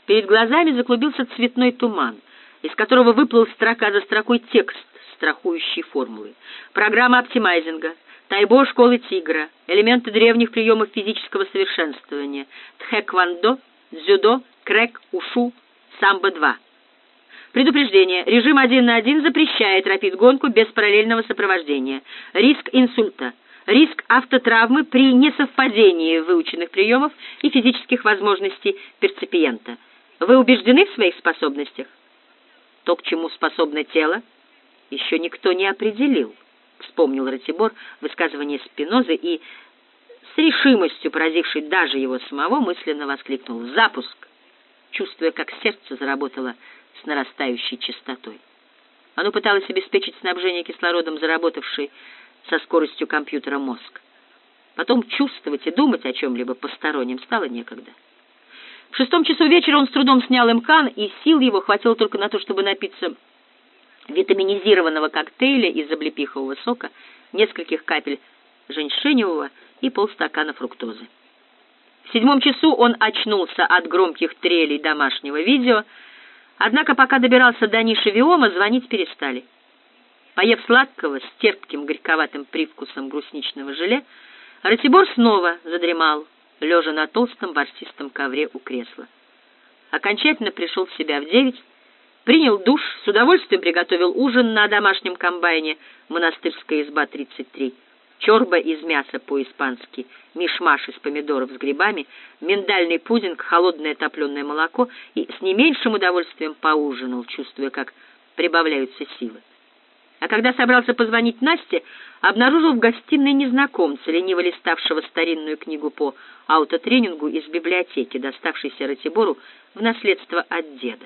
Перед глазами заклубился цветной туман, из которого выплыл строка за строкой текст страхующей формулы. Программа оптимайзинга, тайбо школы тигра, элементы древних приемов физического совершенствования, тхэквондо, дзюдо, крэк, ушу, самбо-2. Предупреждение. Режим 1 на 1 запрещает рапид-гонку без параллельного сопровождения. Риск инсульта. Риск автотравмы при несовпадении выученных приемов и физических возможностей перципиента. Вы убеждены в своих способностях? То, к чему способно тело, еще никто не определил, вспомнил Ратибор высказывание Спинозы и, с решимостью поразившей даже его самого, мысленно воскликнул «Запуск!», чувствуя, как сердце заработало с нарастающей частотой. Оно пыталось обеспечить снабжение кислородом заработавший со скоростью компьютера мозг. Потом чувствовать и думать о чем-либо постороннем стало некогда. В 6 часу вечера он с трудом снял имкан, и сил его хватило только на то, чтобы напиться витаминизированного коктейля из облепихового сока, нескольких капель женьшеневого и полстакана фруктозы. В 7 часу он очнулся от громких трелей домашнего видео, однако пока добирался до ниши Виома, звонить перестали. Поев сладкого с терпким горьковатым привкусом брусничного желе, Ратибор снова задремал, лежа на толстом ворсистом ковре у кресла. Окончательно пришел в себя в 9, принял душ, с удовольствием приготовил ужин на домашнем комбайне «Монастырская изба 33», чорба из мяса по-испански, мишмаш из помидоров с грибами, миндальный пудинг, холодное топленое молоко, и с не меньшим удовольствием поужинал, чувствуя, как прибавляются силы. А когда собрался позвонить Насте, обнаружил в гостиной незнакомца, лениво листавшего старинную книгу по аутотренингу из библиотеки, доставшейся Ратибору в наследство от деда.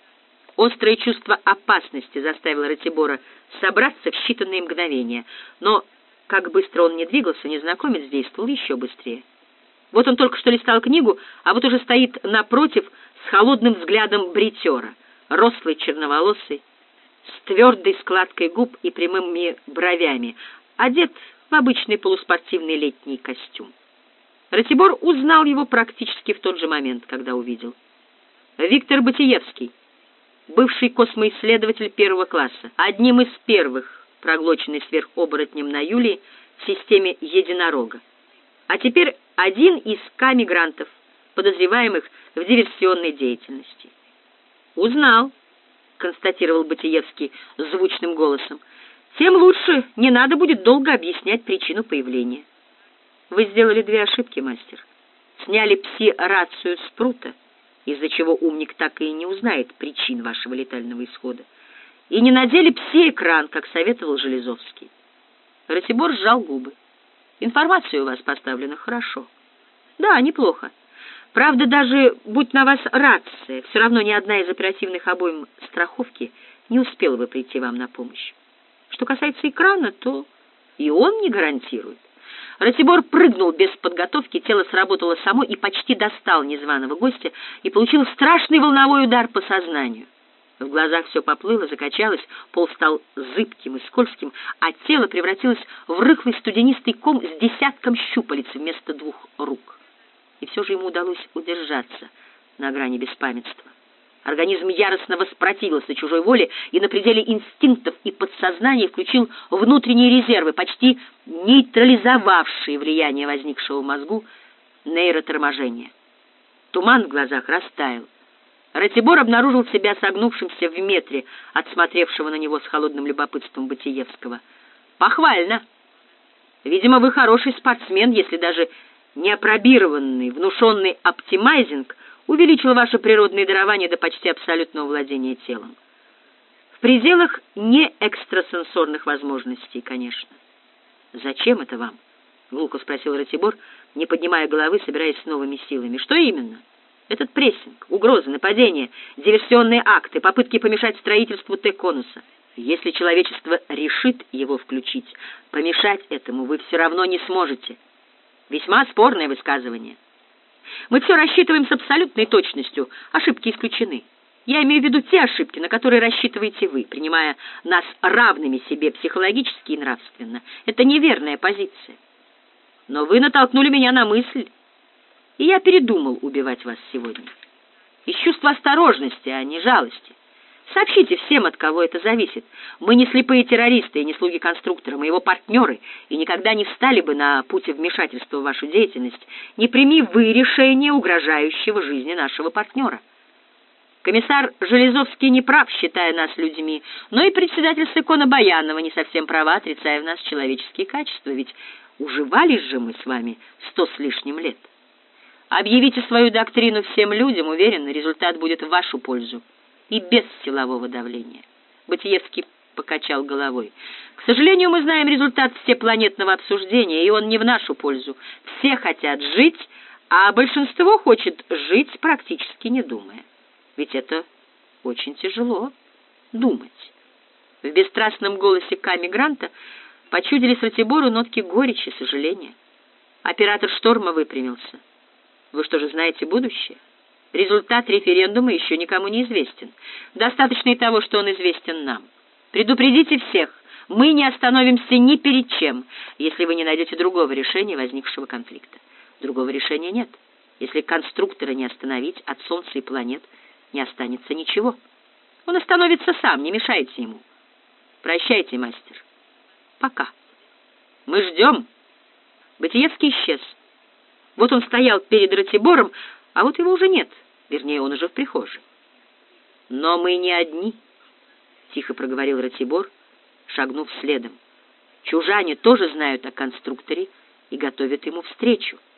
Острое чувство опасности заставило Ратибора собраться в считанные мгновения, но, как быстро он не двигался, незнакомец действовал еще быстрее. Вот он только что листал книгу, а вот уже стоит напротив с холодным взглядом бритера, рослый, черноволосый, с твердой складкой губ и прямыми бровями, одет в обычный полуспортивный летний костюм. Ратибор узнал его практически в тот же момент, когда увидел. Виктор Батиевский, бывший космоисследователь 1 класса, одним из первых, проглоченный сверхоборотнем на Юлии в системе Единорога, а теперь один из К-мигрантов, подозреваемых в диверсионной деятельности. «Узнал», — констатировал Батиевский звучным голосом. «Тем лучше, не надо будет долго объяснять причину появления». «Вы сделали 2 ошибки, мастер. Сняли пси-рацию с прута, из-за чего умник так и не узнает причин вашего летального исхода, и не надели пси-экран, как советовал Железовский». Ратибор сжал губы. «Информация у вас поставлена хорошо». «Да, неплохо. Правда, даже будь на вас рация, все равно ни одна из оперативных обойм страховки не успела бы прийти вам на помощь. Что касается экрана, то и он не гарантирует». Ратибор прыгнул без подготовки, тело сработало само и почти достал незваного гостя и получил страшный волновой удар по сознанию. В глазах все поплыло, закачалось, пол стал зыбким и скользким, а тело превратилось в рыхлый студенистый ком с десятком щупалец вместо 2 рук. И все же ему удалось удержаться на грани беспамятства. Организм яростно воспротивился чужой воле и на пределе инстинктов и подсознания включил внутренние резервы, почти нейтрализовавшие влияние возникшего в мозгу нейроторможения. Туман в глазах растаял. Ратибор обнаружил себя согнувшимся в метре от смотревшего на него с холодным любопытством Батиевского. «Похвально! Видимо, вы хороший спортсмен, если даже неопробированный, внушенный оптимайзинг увеличил ваше природное дарование до почти абсолютного владения телом. В пределах не экстрасенсорных возможностей, конечно». «Зачем это вам?» — глухо спросил Ратибор, не поднимая головы, собираясь с новыми силами. «Что именно?» «Этот прессинг, угрозы, нападения, диверсионные акты, попытки помешать строительству Т-конуса. Если человечество решит его включить, помешать этому вы все равно не сможете». Весьма спорное высказывание. Мы все рассчитываем с абсолютной точностью, ошибки исключены. Я имею в виду те ошибки, на которые рассчитываете вы, принимая нас равными себе психологически и нравственно. Это неверная позиция. Но вы натолкнули меня на мысль, и я передумал убивать вас сегодня. Из чувства осторожности, а не жалости. Сообщите всем, от кого это зависит. Мы не слепые террористы и не слуги конструктора, мы его партнеры, и никогда не встали бы на пути вмешательства в вашу деятельность, не прими вы решение, угрожающего жизни нашего партнера. Комиссар Железовский не прав, считая нас людьми, но и председатель Сыкона Баянова не совсем права, отрицая в нас человеческие качества, ведь уживались же мы с вами 100 с лишним лет. Объявите свою доктрину всем людям, уверен, результат будет в вашу пользу. И без силового давления. Батиевский покачал головой. К сожалению, мы знаем результат всепланетного обсуждения, и он не в нашу пользу. Все хотят жить, а большинство хочет жить, практически не думая. Ведь это очень тяжело — думать. В бесстрастном голосе Ками Гранта почудились Ратибору нотки горечи и сожаления. Оператор «Шторма» выпрямился. Вы что же знаете будущее? Результат референдума еще никому не известен. Достаточно и того, что он известен нам. Предупредите всех, мы не остановимся ни перед чем, если вы не найдете другого решения возникшего конфликта. Другого решения нет. Если конструктора не остановить, от Солнца и планет не останется ничего. Он остановится сам, не мешайте ему. Прощайте, мастер. Пока. Мы ждем. Батиевский исчез. Вот он стоял перед Ратибором, а вот его уже нет. Вернее, он уже в прихожей. «Но мы не одни», — тихо проговорил Ратибор, шагнув следом. «Чужане тоже знают о конструкторе и готовят ему встречу.